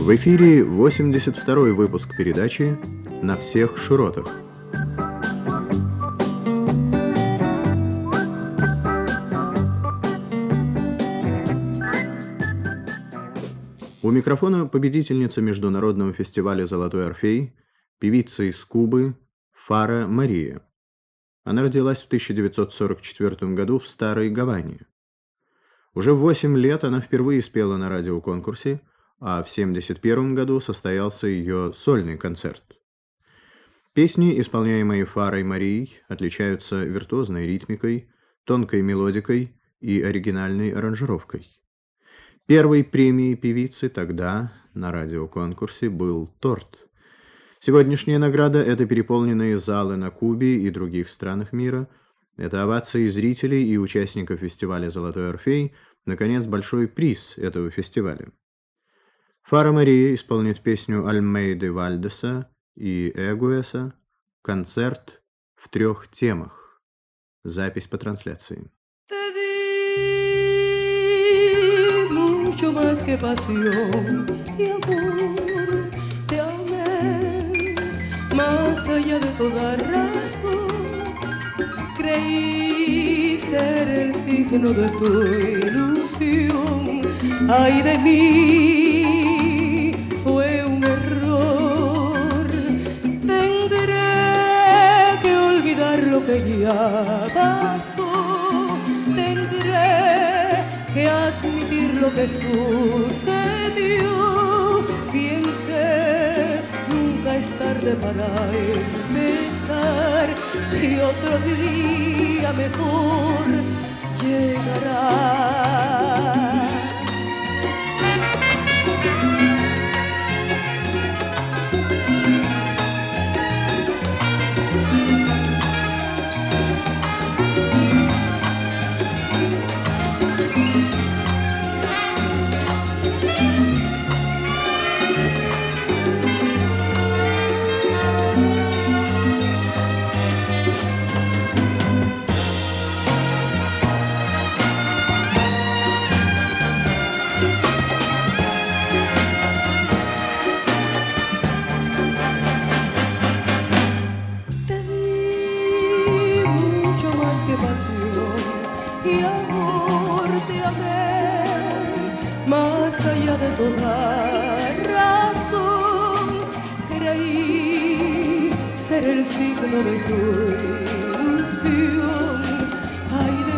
В эфире 82-й выпуск передачи «На всех широтах». У микрофона победительница Международного фестиваля «Золотой Орфей», певица из Кубы Фара Мария. Она родилась в 1944 году в Старой Гаване. Уже в 8 лет она впервые спела на радиоконкурсе, а в 1971 году состоялся ее сольный концерт. Песни, исполняемые Фарой Марией, отличаются виртуозной ритмикой, тонкой мелодикой и оригинальной аранжировкой. Первой премией певицы тогда на радиоконкурсе был торт. Сегодняшняя награда – это переполненные залы на Кубе и других странах мира, это овации зрителей и участников фестиваля «Золотой Орфей», наконец, большой приз этого фестиваля. Фара Мария исполнит песню Альмейды Вальдеса и Эгуэса «Концерт в 3 темах». Запись по трансляции. Mucho más que pasión y amor, te amé más allá de toda razón. Creí ser el signo de tu ilusión. Ay de mí, fue un error. Tendré que olvidar lo que ya pasó. Tendré que admitir lo que sucedió. Piense, nunca es tarde para empezar, y otro día mejor llegará. Y amor, te amé más allá de toda razón. Creí ser el signo de tu ilusión. Ay de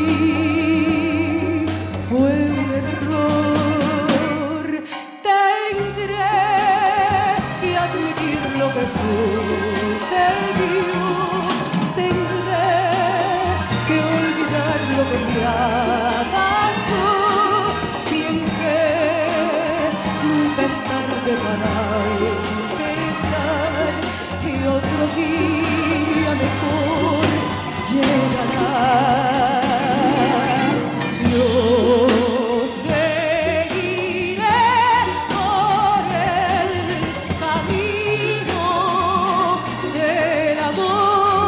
mí, fue un error. Tendré que admitir lo que sucedió. Lo que ya pasó, piense, nunca es tarde para empezar, y otro día mejor llegará. Yo seguiré por el camino del amor.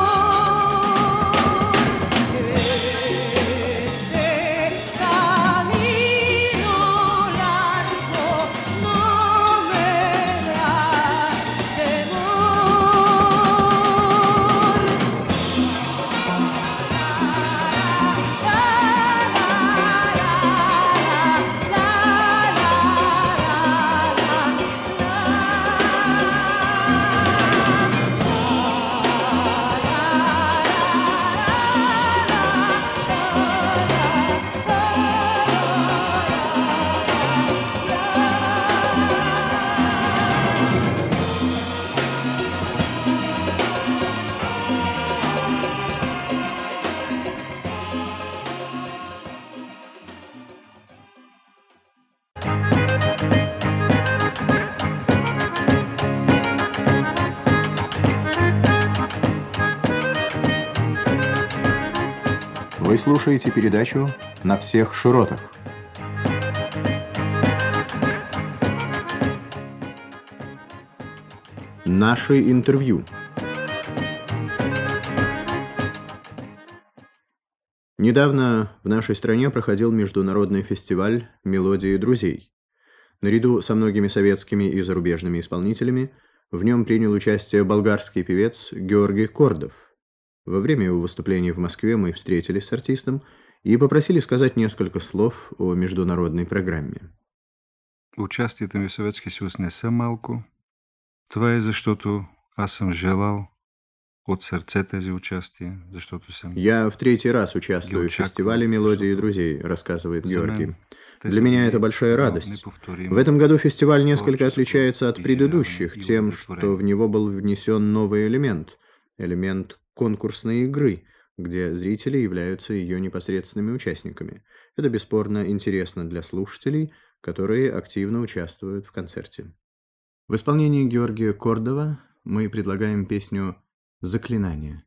Вы слушаете передачу «На всех широтах». Наше интервью. Недавно в нашей стране проходил международный фестиваль «Мелодии друзей». Наряду со многими советскими и зарубежными исполнителями в нем принял участие болгарский певец Георгий Кордов. Во время его выступления в Москве мы встретились с артистом и попросили сказать несколько слов о международной программе. Участието ми в Съветския съюз не са малко. Това е защото аз съм желал от сърце тези участия, защото съм... Я в третий раз участвую в фестивале «Мелодии друзей», рассказывает Георгий. Для меня это большая радость. В этом году фестиваль несколько отличается от предыдущих тем, что в него был внесен новый элемент конкурсной игры, где зрители являются ее непосредственными участниками. Это бесспорно интересно для слушателей, которые активно участвуют в концерте. В исполнении Георгия Кордова мы предлагаем песню «Заклинание».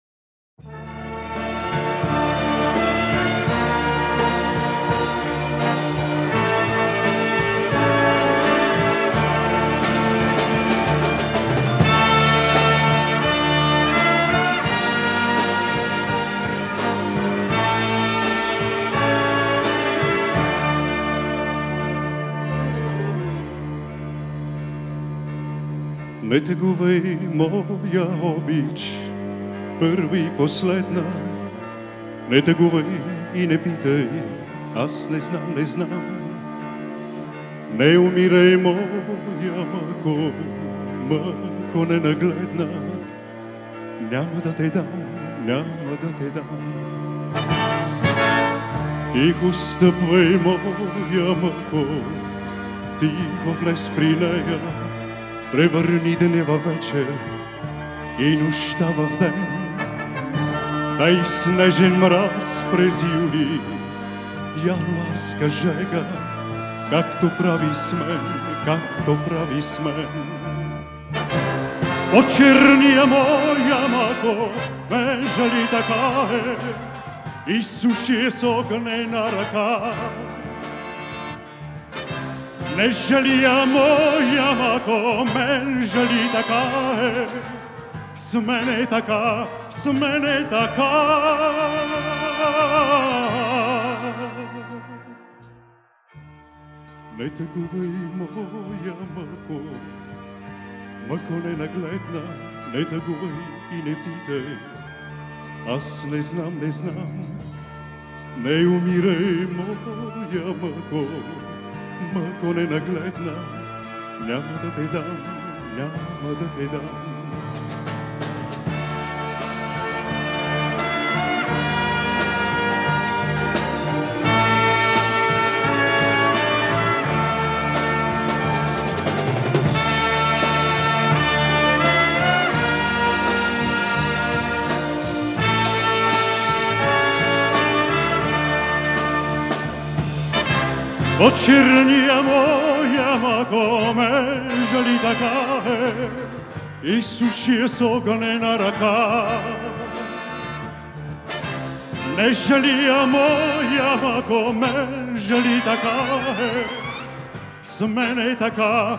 Не тъгувай, моя обич, първа и последна. Не тъгувай и не питай, аз не знам. Не умирай, моя мако ненагледна. Няма да те дам. Тихо стъпвай, моя мако, тихо влез при нея. Превърни деня във вечер и нощта в ден. Дай снежен мраз през юли, януарска жега, както прави с мен. Очерния моя мако, ме жали така е, изсуши с огнена ръка. Не жалия моя мако, мен жали така е, с мене така. Не тъгувай, моя мако ненагледна, не тъгувай и не питай, аз не знам. Не умирай, моя мако ненагледна, няма да те дам. Очерния моя мако, ме жали така е, изсуши с огнена ръка. Не жалия моя мако, ме жали така е, с мене така.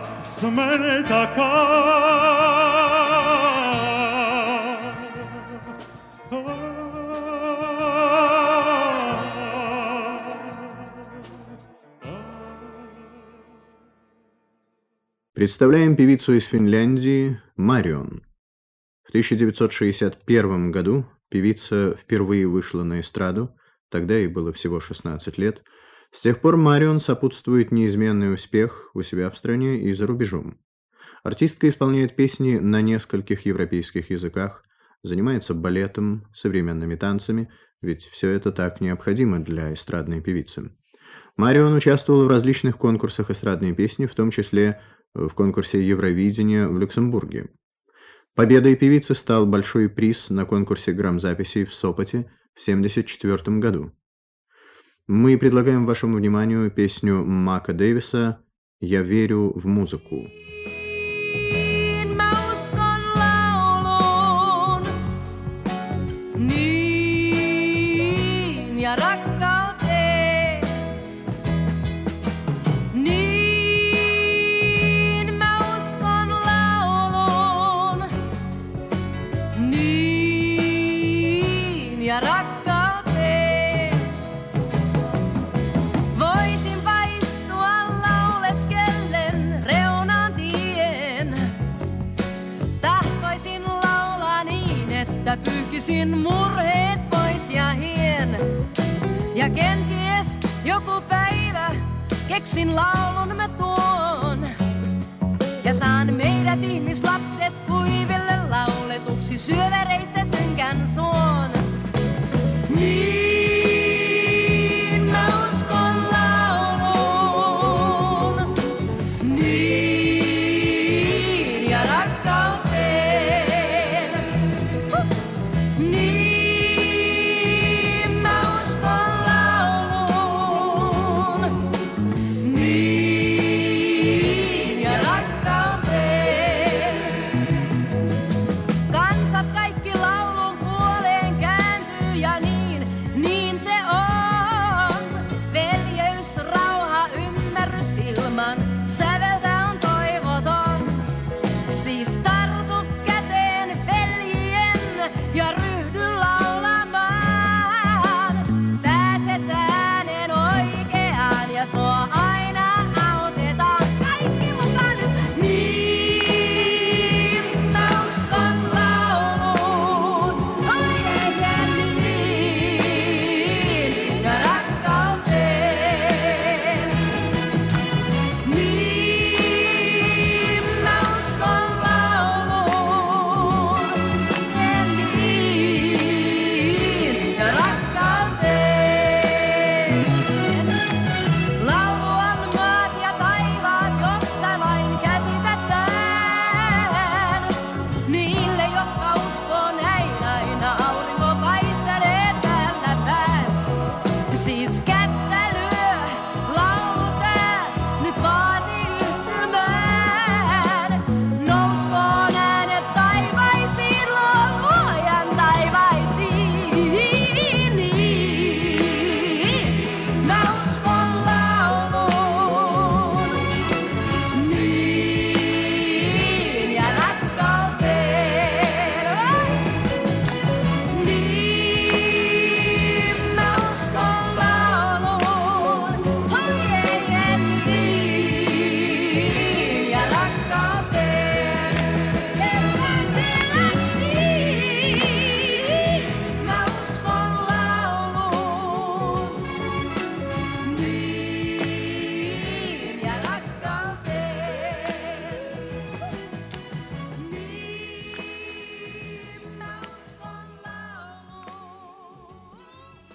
Представляем певицу из Финляндии Марион. В 1961 году певица впервые вышла на эстраду, тогда ей было всего 16 лет. С тех пор Марион сопутствует неизменный успех у себя в стране и за рубежом. Артистка исполняет песни на нескольких европейских языках, занимается балетом, современными танцами, ведь все это так необходимо для эстрадной певицы. Марион участвовала в различных конкурсах эстрадной песни, в том числе в конкурсе Евровидения в Люксембурге. Победой певицы стал большой приз на конкурсе грамзаписей в Сопоте в 1974 году. Мы предлагаем вашему вниманию песню Мака Дэвиса «Я верю в музыку». Voisinpa istua lauleskella. puskisin murheet pois ja hien. Ja kenties joku päivä keksin laulun mä tuon. Ja saan meidät ihmislapset kuiville lauletuksi syövereistä synkän suon. Niin mä uskon lauluun, niin ja rakkauteen. Niin mä uskon lauluun, niin ja rakkauteen. Kansat kaikki laulun puoleen kääntyy ja niin se on. Veljeys, rauha, ymmärrys ilman säveltä on toivoton. Siis tartu käteen veljen ja ryhdy laulamaan. Pääset äänen oikeaan ja sua aina autetaan. Kaikki mukaan nyt! Niin mä uskon lauluun, oikein niin ja rakkauteen. Niin mä uskon lauluun, niin ja rakkauteen. Laulu on maat ja taivaat, jossa vain käsitetään. Niille, jotka uskoo näin, aina aurinko paistelee päällä pääs. Siis kättä lyö, laulu tää nyt vaatii yhtymään. Nouskoon äänet taivaisiin, luojan taivaisiin. Niin mä uskon lauluun, niin ja rakkauteen. Niin mä uskon lauluun, oikein niin ja rakkauteen. Niin mä uskon lauluun, niin ja rakkauteen. Niin mä uskon lauluun.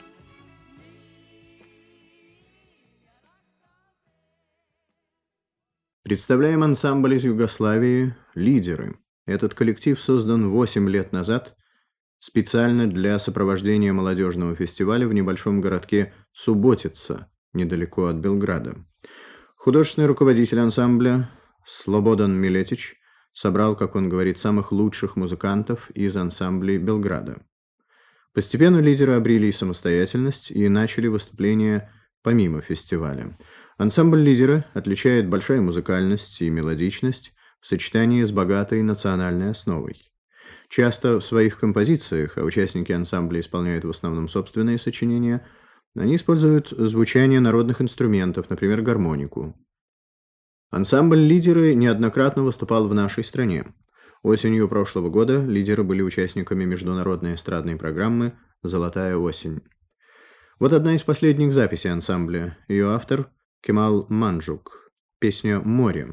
Представляем ансамбль из Югославии «Лидеры». Этот коллектив создан 8 лет назад специально для сопровождения молодежного фестиваля в небольшом городке Суботица, недалеко от Белграда. Художественный руководитель ансамбля Слободан Милетич собрал, как он говорит, самых лучших музыкантов из ансамблей Белграда. Постепенно лидеры обрели самостоятельность и начали выступления помимо фестиваля. Ансамбль «Лидеры» отличает большая музыкальность и мелодичность в сочетании с богатой национальной основой. Часто в своих композициях, а участники ансамбля исполняют в основном собственные сочинения, они используют звучание народных инструментов, например, гармонику. Ансамбль «Лидеры» неоднократно выступал в нашей стране. Осенью прошлого года «Лидеры» были участниками международной эстрадной программы «Золотая осень». Вот одна из последних записей ансамбля. Ее автор Кемал Манджук. Песня «Море».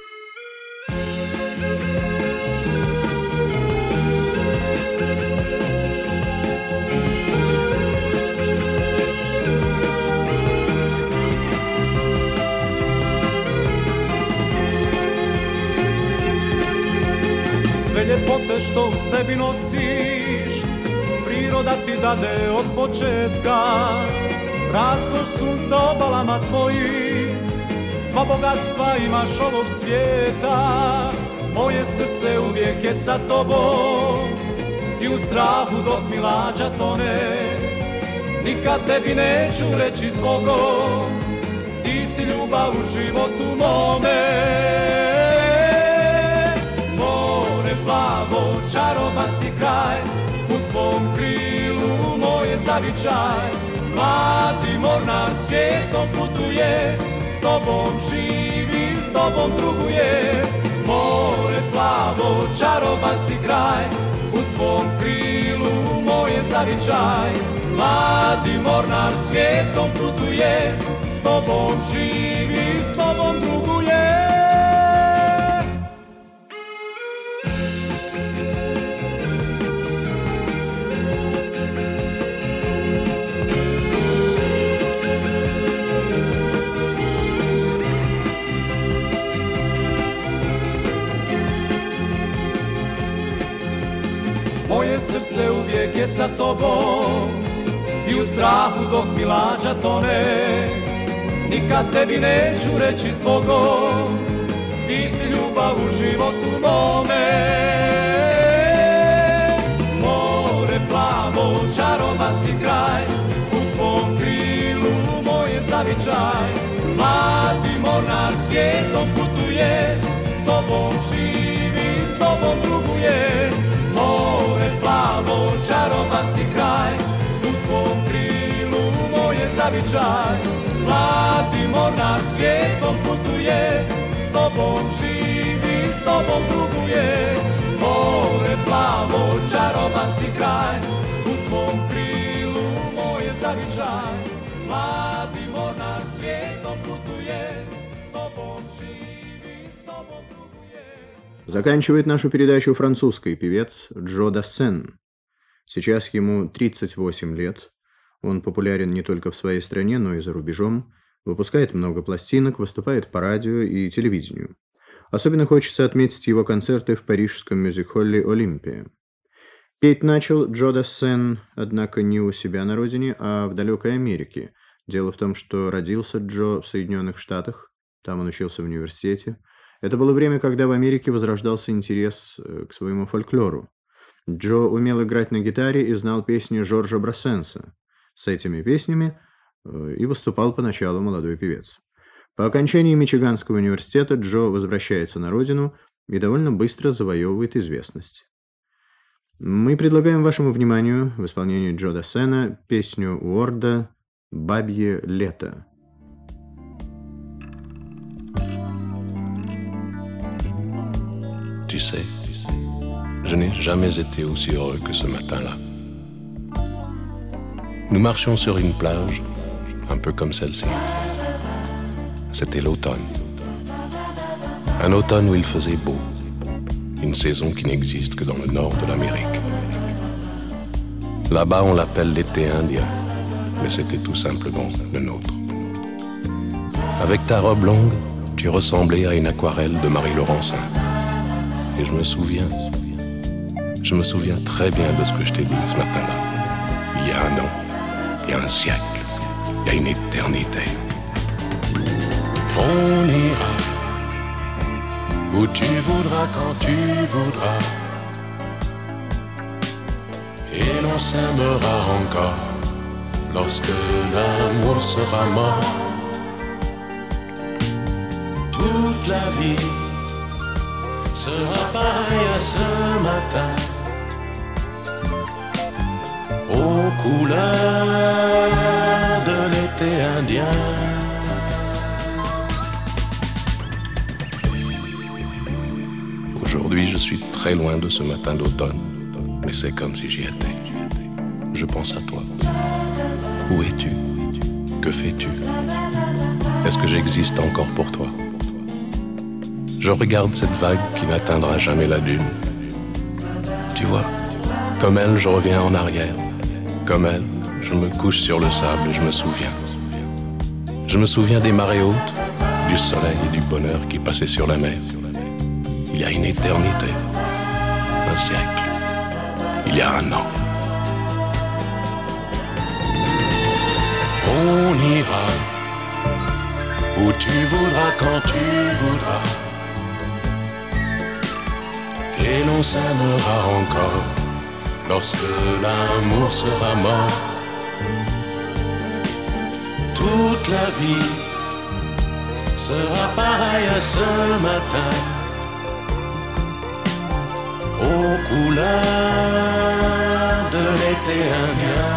Sve ljepote što u sebi nosiš, priroda ti dade od početka. Raskoš sunca obalama tvojih, sva bogatstva imaš ovog svijeta. Moje srce uvijek je sa tobom i u strahu dok mi lađa tone. Nikad tebi neću reći zbogom, ti si ljubav u životu mome. Plavo, čaroban si kraj, u tvom krilu moje zavičaj. Mladi mor nam svijetom putuje, s tobom živi, s tobom druguje. More plavo, čaroban si kraj, u tvom krilu moje zavičaj, mladi mornar svijetom putuje, s tobom živi, s tobom druguje. Moje srce uvijek je sa tobom i u strahu dok mi lađa tone. Nikad tebi neću reći zbogom, ti si ljubav u životu mome. More plavo, čarova si kraj, u tvom krilu moje zavičaj. Mladi mornar svijetom putuje, s tobom živi, s tobom druguje. More plavo, čarova si kraj, u tvom krilu moje zavičaj. Mladi mornar svijetom putuje, s tobom živi, s tobom druguje. More plavo, čarova si kraj, u tvom krilu moje zavičaj. Mladi mornar svijetom putuje, s tobom živi, s tobom druguje. Заканчивает нашу передачу французский певец Джо Дассен. Сейчас ему 38 лет. Он популярен не только в своей стране, но и за рубежом. Выпускает много пластинок, выступает по радио и телевидению. Особенно хочется отметить его концерты в парижском мюзик-холле «Олимпия». Петь начал Джо Дассен, однако, не у себя на родине, а в далекой Америке. Дело в том, что родился Джо в Соединенных Штатах. Там он учился в университете. Это было время, когда в Америке возрождался интерес к своему фольклору. Джо умел играть на гитаре и знал песни Жоржа Брассенса. С этими песнями и выступал поначалу молодой певец. По окончании Мичиганского университета Джо возвращается на родину и довольно быстро завоевывает известность. Мы предлагаем вашему вниманию в исполнении Джо Дассена песню Уорда «Бабье лето». Tu sais, je n'ai jamais été aussi heureux que ce matin-là. Nous marchions sur une plage, un peu comme celle-ci. C'était l'automne. Un automne où il faisait beau. Une saison qui n'existe que dans le nord de l'Amérique. Là-bas, on l'appelle l'été indien, mais c'était tout simplement le nôtre. Avec ta robe longue, tu ressemblais à une aquarelle de Marie Laurencin. Et je me souviens très bien de ce que je t'ai dit ce matin-là. Il y a un an, il y a un siècle, il y a une éternité. On ira où tu voudras, quand tu voudras. Et l'on s'aimera encore lorsque l'amour sera mort. Toute la vie sera pareil à ce matin, aux couleurs de l'été indien. Aujourd'hui, je suis très loin de ce matin d'automne, mais c'est comme si j'y étais. Je pense à toi. Où es-tu? Que fais-tu? Est-ce que j'existe encore pour toi? Je regarde cette vague qui n'atteindra jamais la dune. Tu vois, comme elle, je reviens en arrière. Comme elle, je me couche sur le sable et je me souviens. Je me souviens des marées hautes, du soleil et du bonheur qui passaient sur la mer. Il y a une éternité, un siècle, il y a un an. On ira où tu voudras, quand tu voudras. Et l'on s'aimera encore lorsque l'amour sera mort. Toute la vie sera pareille à ce matin, aux couleurs de l'été indien.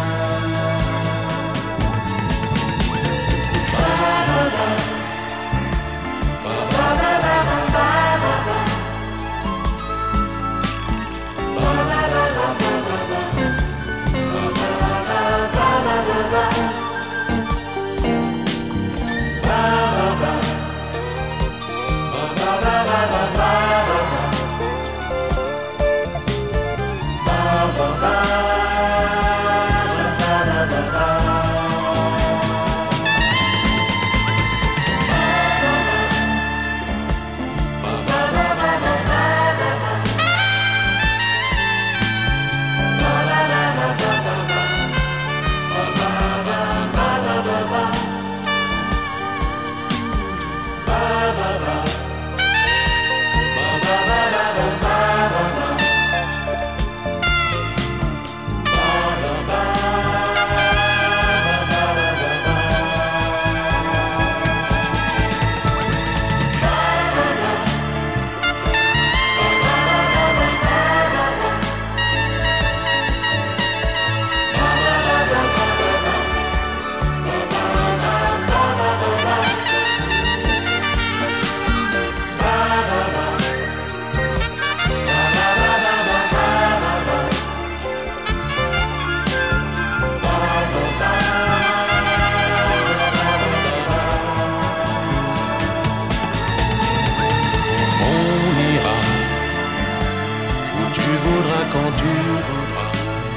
Quand tu voudras,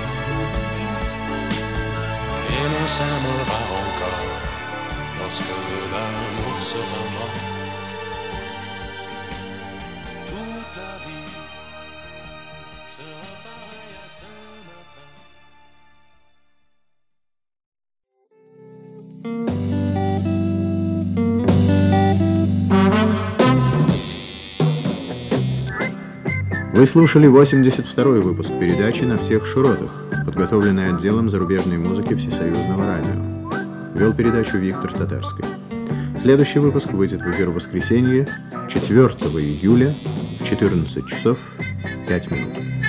et l'on s'aimera encore lorsque l'amour sera mort. Toute la vie sera pareille à ce matin. Вы слушали 82-й выпуск передачи «На всех широтах», подготовленный отделом зарубежной музыки Всесоюзного радио. Вел передачу Виктор Татарский. Следующий выпуск выйдет в эфир в воскресенье, 4 июля, в 14 часов 5 минут.